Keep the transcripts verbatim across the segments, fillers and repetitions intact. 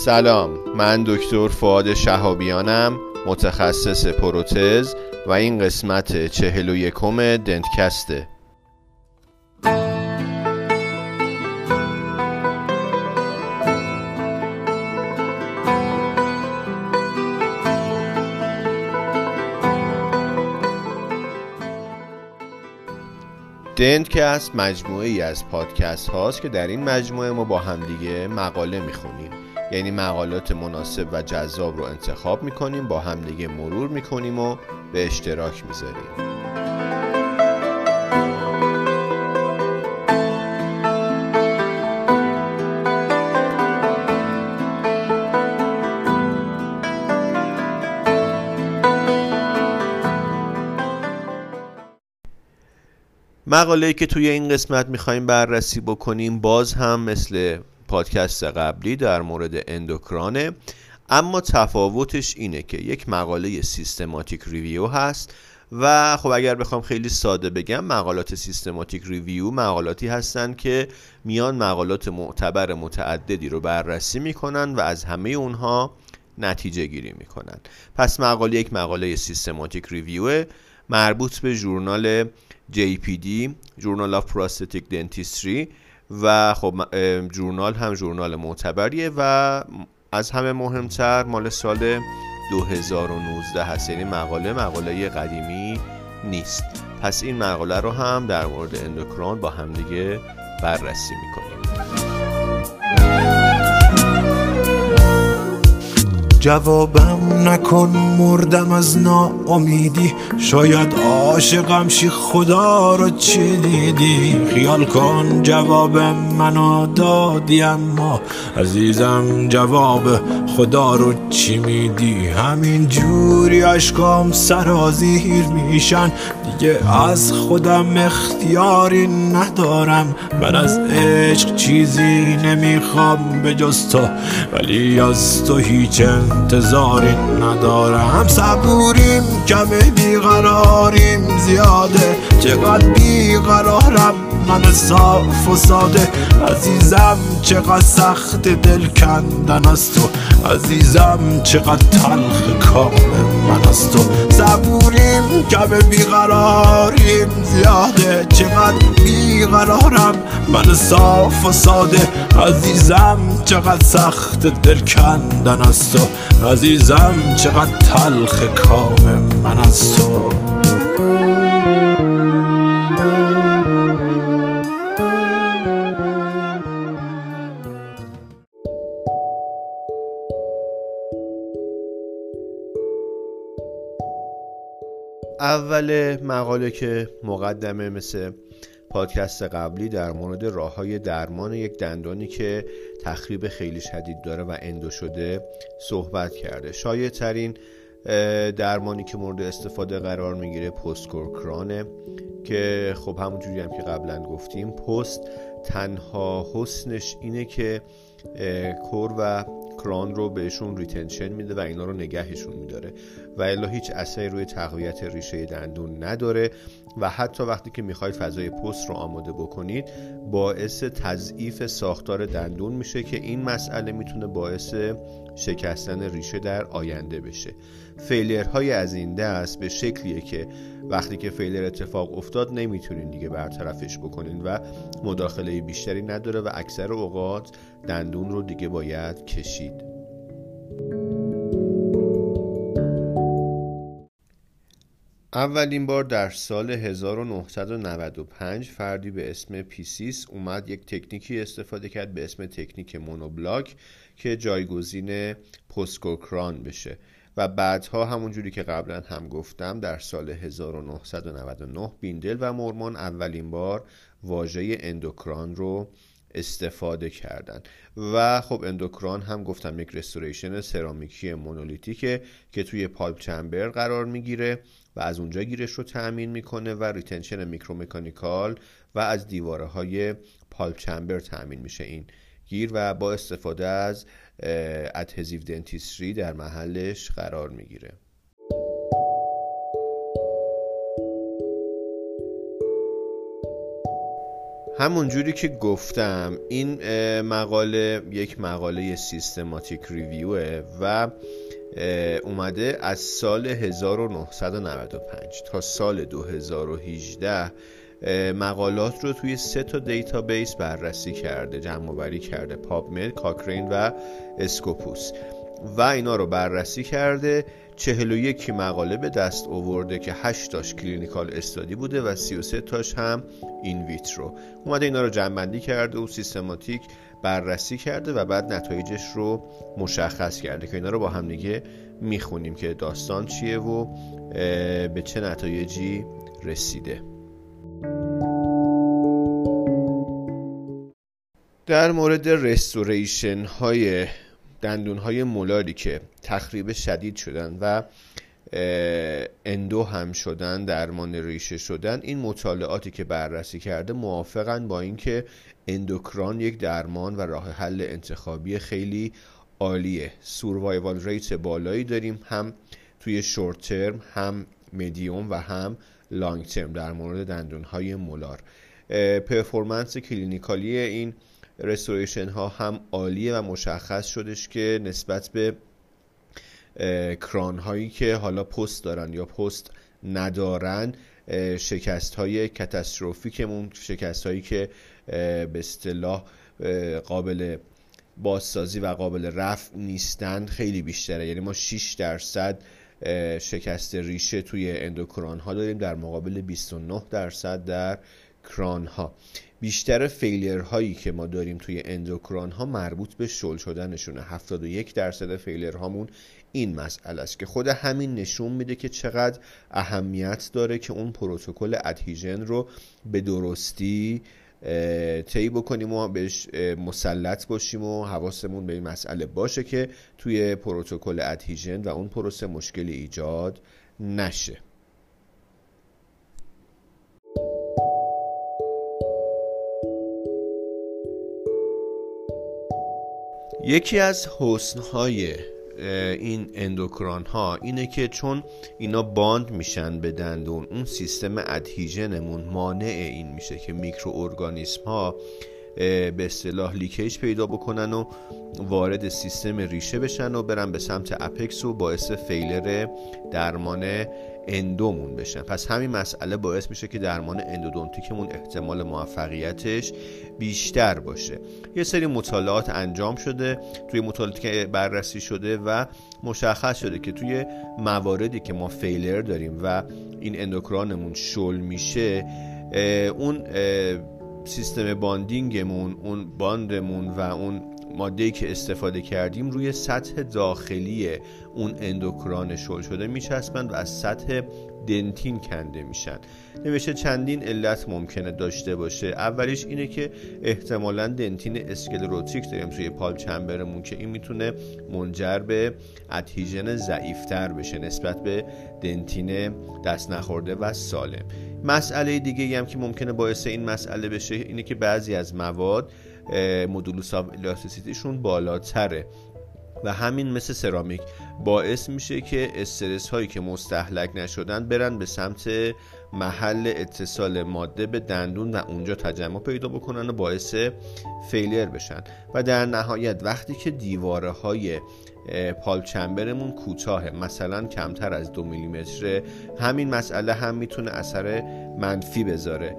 سلام، من دکتر فؤاد شهابیانم، متخصص پروتز و این قسمت چهل و یکم دنتکسته. دنتکست مجموعه ای از پادکست هاست که در این مجموعه ما با همدیگه مقاله میخونیم، یعنی مقالات مناسب و جذاب رو انتخاب میکنیم، با همدیگه مرور میکنیم و به اشتراک میذاریم. مقاله‌ای که توی این قسمت میخوایم بررسی بکنیم باز هم مثل پادکست قبلی در مورد اندوکرانه، اما تفاوتش اینه که یک مقاله سیستماتیک ریویو هست و خب اگر بخوام خیلی ساده بگم، مقالات سیستماتیک ریویو مقالاتی هستن که میان مقالات معتبر متعددی رو بررسی میکنن و از همه اونها نتیجه گیری میکنن. پس مقاله یک مقاله سیستماتیک ریویو مربوط به ژورنال جی پی دی، جورنال آف پراستتیک دنتیستری، و خب جورنال هم جورنال معتبریه و از همه مهمتر مال سال دو هزار و نوزده هست، یعنی مقاله مقاله قدیمی نیست. پس این مقاله رو هم در مورد اندوکران با همدیگه بررسی میکنیم. جوابم نکن مردم از ناامیدی، شاید عاشقم شی خدا رو چی دیدی. خیال کن جواب منو دادی، اما عزیزم جواب خدا رو چی میدی. همین جوری عشقام سرازیر میشن، دیگه از خودم اختیاری ندارم. من از عشق چیزی نمیخوام به جز تو، ولی از تو هیچ انتظاری ندارم. صبوریم کمه، بیقراریم زیاده، چقدر بیقرارم من صاف و ساده. عزیزم چقدر سخت دل کندن از تو، عزیزم چقدر تلخ کام من از تو. صبوریم کمه، بیقراریم زیاده، چقدر بیقرارم من صاف و ساده. عزیزم چقدر سخت دل کندن از تو، عزیزم چقدر تلخ کام من از تو. اول مقاله که مقدمه مثل پادکست قبلی در مورد راه‌های درمان یک دندانی که تخریب خیلی شدید داره و اندو شده صحبت کرده. شایع ترین درمانی که مورد استفاده قرار میگیره پست کور کرانه که خب همونجوری هم که قبلا گفتیم، پست تنها حسنش اینه که کور و کران رو بهشون ریتنشن میده و اینا رو نگهشون میداره و الا هیچ اثری روی تقویت ریشه دندون نداره و حتی وقتی که میخواید فضای پست رو آماده بکنید باعث تضعیف ساختار دندون میشه که این مسئله میتونه باعث شکستن ریشه در آینده بشه. فیلرهای از این دست به شکلیه که وقتی که فیلر اتفاق افتاد نمیتونین دیگه برطرفش بکنین و مداخله بیشتری نداره و اکثر اوقات دندون رو دیگه باید کشید. اولین بار در سال هزار و نهصد و نود و پنج فردی به اسم پیسیس اومد یک تکنیکی استفاده کرد به اسم تکنیک مونوبلاک که جایگزین پست کور کران بشه و بعدها همونجوری که قبلا هم گفتم در سال هزار و نهصد و نود و نه بیندل و مورمان اولین بار واژه اندوکران رو استفاده کردن و خب اندوکران هم گفتم یک رستوریشن سرامیکی مونولیتیکه که توی پالپ چمبر قرار میگیره و از اونجا گیرش رو تأمین میکنه و ریتنشن میکرومکانیکال و از دیواره های پالپ چمبر تأمین میشه این گیر و با استفاده از ادهزیو دنتیستری در محلش قرار میگیره. همون جوری که گفتم این مقاله یک مقاله سیستماتیک ریویوه و اومده از سال هزار و نهصد و نود و پنج تا سال دو هزار و هجده مقالات رو توی سه تا دیتابیس بررسی کرده، جمع آوری کرده، پابمد، کاکرین و اسکوپوس، و اینا رو بررسی کرده. چهل و یک مقاله به دست آورده که هشت تاش کلینیکال استادی بوده و سی و سه تاش هم این ویترو. اومده اینا رو جمع بندی کرده و سیستماتیک بررسی کرده و بعد نتایجش رو مشخص کرده که اینا رو با هم دیگه میخونیم که داستان چیه و به چه نتایجی رسیده. در مورد رستوریشن های دندون های مولاری که تخریب شدید شدن و اندو هم شدن، درمان ریشه شدن، این مطالعاتی که بررسی کرده موافقن با اینکه اندوکران یک درمان و راه حل انتخابی خیلی عالیه. سوروایوال ریت بالایی داریم، هم توی شورت ترم، هم میدیوم و هم لانگ ترم در مورد دندون های مولار. پرفورمنس کلینیکالی این رستوریشن ها هم عالیه و مشخص شدش که نسبت به کران هایی که حالا پست دارن یا پست ندارن، شکست های کاتاستروفیکمون، شکست هایی که به اصطلاح قابل بازسازی و قابل رفع نیستن خیلی بیشتره. یعنی ما شش درصد شکست ریشه توی اندوکران ها داریم در مقابل بیست و نه درصد در کران ها. بیشتر فیلیر هایی که ما داریم توی اندوکران ها مربوط به شل شدنشونه. هفتاد و یک درصد فیلیر هامون این مسئله است که خود همین نشون میده که چقدر اهمیت داره که اون پروتکل ادهیژن رو به درستی طی بکنیم و بهش مسلط باشیم و حواسمون به این مسئله باشه که توی پروتکل ادهیژن و اون پروسه مشکلی ایجاد نشه. یکی از حسن‌های این اندوکران ها اینه که چون اینا باند میشن به دندون، اون سیستم ادهیژنمون مانع این میشه که میکروارگانیسم ها به اصطلاح لیکیج پیدا بکنن و وارد سیستم ریشه بشن و برن به سمت اپکس و باعث فیلر درمان اندومون بشن. پس همین مسئله باعث میشه که درمان اندودونتیکمون احتمال موفقیتش بیشتر باشه. یه سری مطالعات انجام شده، توی مطالعاتی که بررسی شده و مشخص شده که توی مواردی که ما فیلر داریم و این اندوکرانمون شل میشه، اون سیستم باندینگمون، اون باندمون و اون ماده‌ای که استفاده کردیم روی سطح داخلی اون اندوکران شل شده میچسبن و از سطح دنتین کنده میشن. نوشته چندین علت ممکنه داشته باشه. اولیش اینه که احتمالاً دنتین اسکلروتیک داریم توی پالپ چمبرمون که این میتونه منجر به ادهیژن ضعیفتر بشه نسبت به دنتین دست نخورده و سالم. مسئله دیگه هم که ممکنه باعث این مسئله بشه اینه که بعضی از مواد مدولوس آف الاستیسیتیشون بالاتره و همین مثل سرامیک باعث میشه که استرس هایی که مستهلک نشدن برن به سمت محل اتصال ماده به دندون و اونجا تجمع پیدا بکنن و باعث فیلر بشن. و در نهایت وقتی که دیواره های پالپ چمبرمون کوتاهه، مثلا کمتر از دو میلیمتر، همین مسئله هم میتونه اثر منفی بذاره.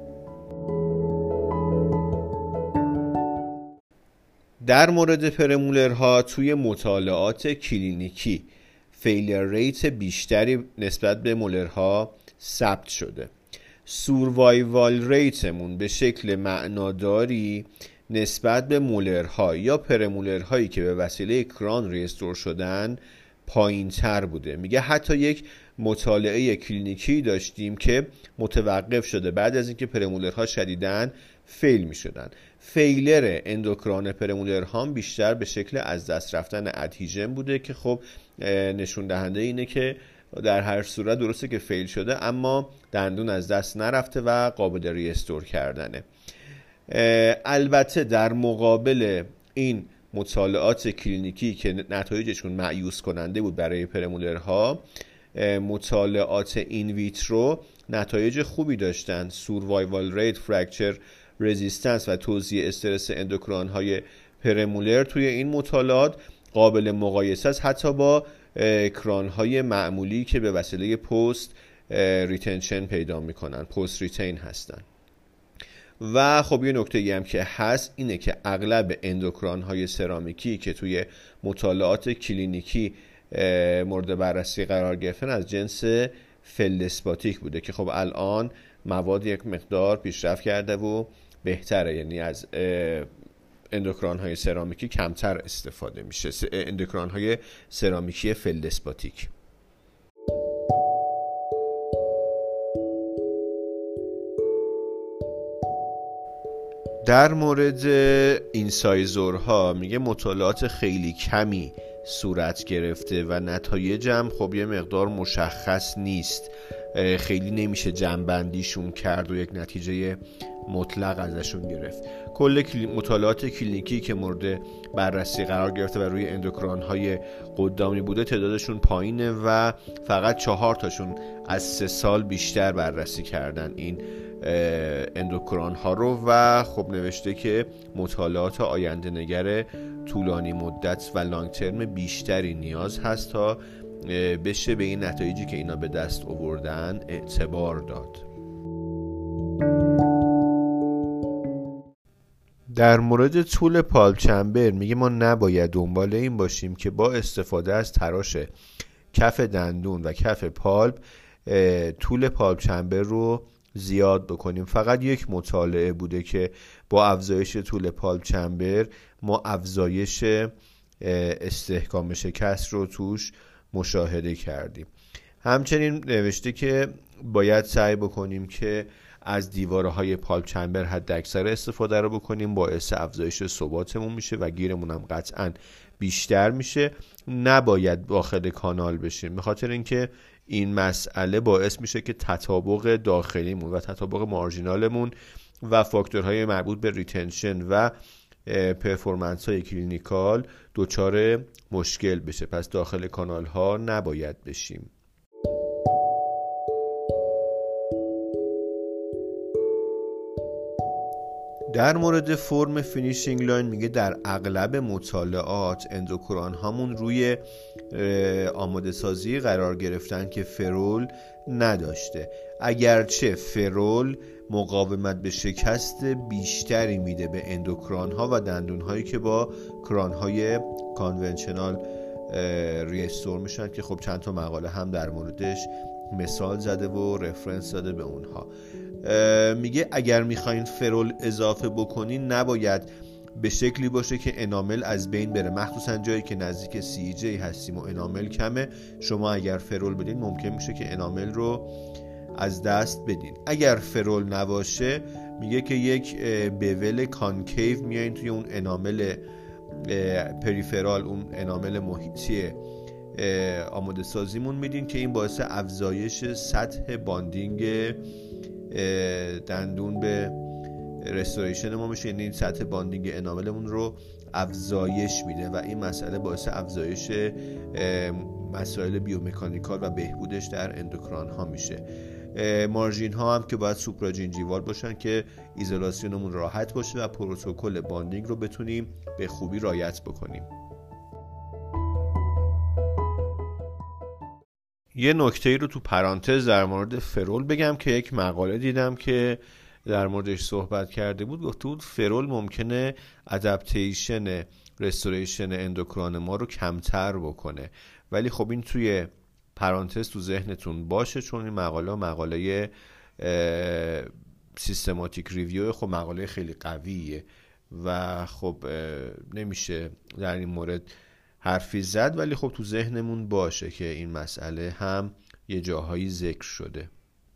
در مورد پرمولرها توی مطالعات کلینیکی فیلر ریت بیشتری نسبت به مولرها ثبت شده. سوروایوال ریتمون به شکل معناداری نسبت به مولرها یا پرمولرهایی که به وسیله کران ریستور شدن پایین تر بوده. میگه حتی یک مطالعه کلینیکی داشتیم که متوقف شده بعد از اینکه پرمولرها شدیداً فیل می شدن. فیلر اندوکران پرمولرها هم بیشتر به شکل از دست رفتن ادهیژن بوده که خب نشون دهنده اینه که در هر صورت درسته که فیل شده اما دندون از دست نرفته و قابل ریستور کردنه. البته در مقابل این مطالعات کلینیکی که نتایجشون مایوس کننده بود برای پرمولرها، مطالعات این ویترو نتایج خوبی داشتن. سوروایوال ریت، فرکچر رزیستنس و توزیع استرس اندوکراین های پرمولر توی این مطالعات قابل مقایسه است حتی با کران های معمولی که به وسیله پست ریتنشن پیدا میکنن، پست ریتین هستن. و خب یه نکته ای هم که هست اینه که اغلب اندوکراین های سرامیکی که توی مطالعات کلینیکی مورد بررسی قرار گرفتن از جنس فلدسپاتیک بوده که خب الان مواد یک مقدار پیشرفت کرده و بهتره، یعنی از اندوکراین های سرامیکی کمتر استفاده میشه، اندوکراین های سرامیکی فلدسپاتیک. در مورد اینسایزورها میگه مطالعات خیلی کمی صورت گرفته و نتایجم خب یه مقدار مشخص نیست، خیلی نمیشه جمع‌بندیشون کرد و یک نتیجه مطلق ازشون گرفت. کل مطالعات کلینیکی که مورد بررسی قرار گرفته و روی اندوکراین های قدامی بوده تعدادشون پایینه و فقط چهار تاشون از سه سال بیشتر بررسی کردن این اندوکراین ها رو و خب نوشته که مطالعات آینده نگر طولانی مدت و لانگ ترم بیشتری نیاز هست تا بشه به این نتایجی که اینا به دست آوردن اعتبار داد. در مورد طول پالپ چمبر میگه ما نباید دنبال این باشیم که با استفاده از تراش کف دندون و کف پالپ طول پالپ چمبر رو زیاد بکنیم. فقط یک مطالعه بوده که با افزایش طول پالپ چمبر ما افزایش استحکام شکست رو توش مشاهده کردیم. همچنین نوشته که باید سعی بکنیم که از دیوارهای پالپ چمبر حد اکثر استفاده رو بکنیم، باعث افزایش ثباتمون میشه و گیرمون هم قطعا بیشتر میشه. نباید داخل کانال بشیم به خاطر اینکه این مسئله باعث میشه که تطابق داخلیمون و تطابق مارژینالمون و فاکتورهای مربوط به ریتنشن و پرفورمنس های کلینیکال دچار مشکل بشه. پس داخل کانال ها نباید بشیم. در مورد فرم فینیشینگ لاین میگه در اغلب مطالعات اندوکراین هامون روی آماده سازی قرار گرفتن که فرول نداشته، اگرچه فرول مقاومت به شکست بیشتری میده به اندوکراین ها و دندون هایی که با کران های کانونشنال ریستور میشن که خب چند تا مقاله هم در موردش مثال زده و رفرنس داده به اونها. میگه اگر میخواین فرول اضافه بکنین نباید به شکلی باشه که انامل از بین بره، مخصوصا جایی که نزدیک سی جی هستیم و انامل کمه. شما اگر فرول بدین ممکن میشه که انامل رو از دست بدین. اگر فرول نباشه میگه که یک بول کانکیو میایین توی اون انامل پریفرال، اون انامل محیطی آماده سازیمون میدین که این باعث افزایش سطح باندینگ دندون به رستوریشن ما میشه، یعنی سطح باندینگ اناملمون رو افزایش میده و این مسئله باعث افزایش مسائل بیومکانیکال و بهبودش در اندوکراین ها میشه. مارژین ها هم که باید سوپراجینجیوال باشن که ایزولاسیونمون راحت باشه و پروتکل باندینگ رو بتونیم به خوبی رعایت بکنیم. یه نکته رو تو پرانتز در مورد فرول بگم که یک مقاله دیدم که در موردش صحبت کرده بود، گفته بود فرول ممکنه ادپتیشن رستوریشن اندوکراین ما رو کمتر بکنه، ولی خب این توی پرانتز تو ذهنتون باشه چون این مقاله مقاله سیستماتیک ریویو، خب مقاله خیلی قویه و خب نمیشه در این مورد حرفی زد، ولی خب تو ذهنمون باشه که این مسئله هم یه جاهایی ذکر شده.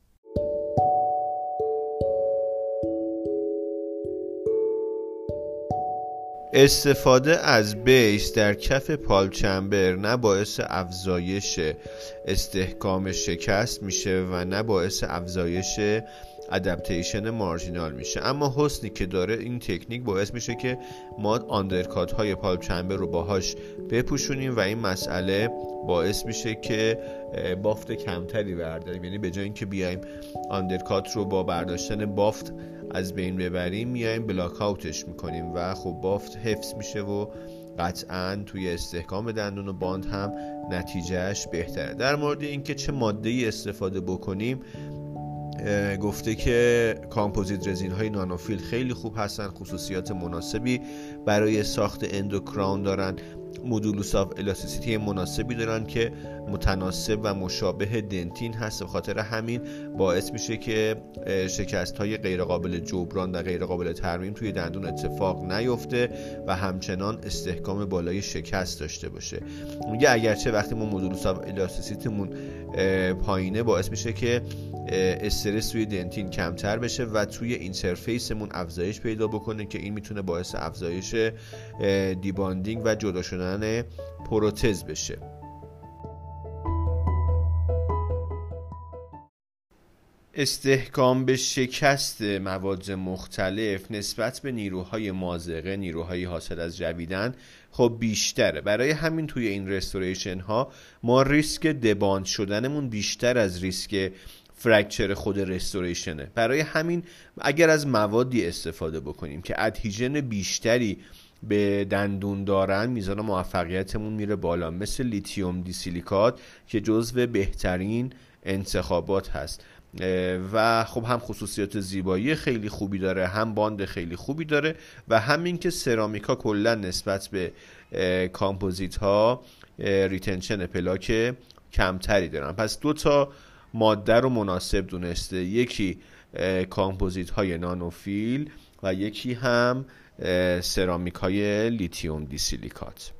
استفاده از بیس در کف پالپ چمبر نه باعث افزایش استحکام شکست میشه و نه باعث افزایش ادپتیشن مارژینال میشه، اما حسنی که داره این تکنیک باعث میشه که ما آندرکات های پالپ چمبر رو باهاش بپوشونیم و این مسئله باعث میشه که بافت کمتری برداریم، یعنی به جای اینکه بیایم آندرکات رو با برداشتن بافت از بین ببریم میایم بلاک اوتش میکنیم و خب بافت حفظ میشه و قطعاً توی استحکام دندون و باند هم نتیجهش بهتره. در مورد اینکه چه ماده‌ای استفاده بکنیم گفته که کامپوزیت رزین های نانوفیل خیلی خوب هستن، خصوصیات مناسبی برای ساخت اندوکراون دارن، مدولوس آف الاستیسیتی مناسبی دارن که متناسب و مشابه دنتین هست. به خاطر همین باعث میشه که شکست های غیر قابل جبران و غیر قابل ترمیم توی دندون اتفاق نیفته و همچنان استحکام بالای شکست داشته باشه. میگه اگرچه وقتی ما مدولوس آف الاستیسیتیمون پایینه باعث میشه که استرس توی دنتین کمتر بشه و توی اینترفیسمون افزایش پیدا بکنه که این میتونه باعث افزایش دیباندینگ و جدا شدن پروتز بشه. استحکام به شکست مواد مختلف نسبت به نیروهای مازغه، نیروهای حاصل از جویدن خب بیشتره. برای همین توی این رستوریشن ها ما ریسک دباند شدنمون بیشتر از ریسک فرکچر خود رستوریشنه. برای همین اگر از موادی استفاده بکنیم که ادهیژن بیشتری به دندون دارن، میزان موفقیتمون میره بالا، مثل لیتیوم دی سیلیکات که جزو بهترین انتخابات هست و خب هم خصوصیات زیبایی خیلی خوبی داره، هم باند خیلی خوبی داره و همین که سرامیکا کلا نسبت به کامپوزیت ها ریتنشن پلاک کمتری دارن. پس دو تا ماده رو مناسب دونسته، یکی کامپوزیت های نانوفیل و یکی هم سرامیک های لیتیوم دی سیلیکات.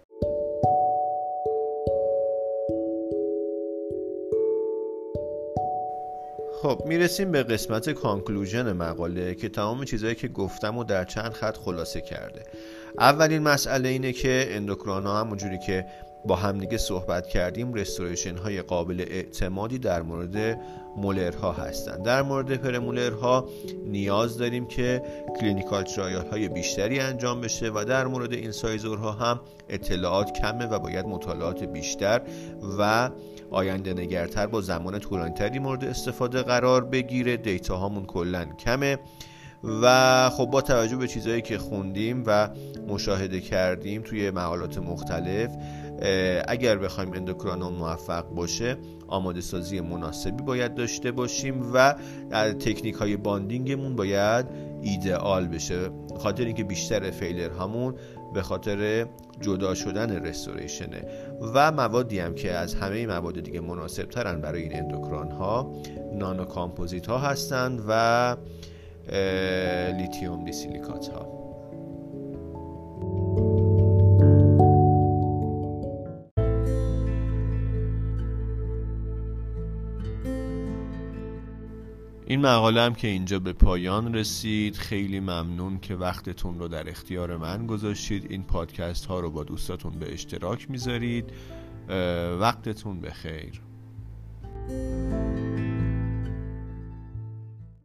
خب میرسیم به قسمت کانکلوژن مقاله که تمام چیزایی که گفتم و در چند خط خلاصه کرده. اولین مسئله اینه که اندوکراین ها همونجوری که با همدیگه صحبت کردیم رستوریشن های قابل اعتمادی در مورد مولرها هستن. در مورد پرمولرها نیاز داریم که کلینیکال ترایال های بیشتری انجام بشه و در مورد اینسایزورها هم اطلاعات کمه و باید مطالعات بیشتر و آینده نگرتر با زمان طولانی‌تری مورد استفاده قرار بگیره. دیتا هامون کلاً کمه و خب با توجه به چیزایی که خوندیم و مشاهده کردیم توی مقالات مختلف، اگر بخوایم اندوکراینمون موفق باشه آماده سازی مناسبی باید داشته باشیم و تکنیک های باندینگمون باید ایدئال بشه، خاطر اینکه بیشتر فیلر همون به خاطر جدا شدن رستوریشنه و موادی هم که از همه مواد دیگه مناسب ترن برای این اندوکراین ها نانو کامپوزیت ها هستن و لیتیوم دی سیلیکات ها. این مقاله هم که اینجا به پایان رسید. خیلی ممنون که وقتتون رو در اختیار من گذاشتید. این پادکست ها رو با دوستاتون به اشتراک میذارید. وقتتون بخیر.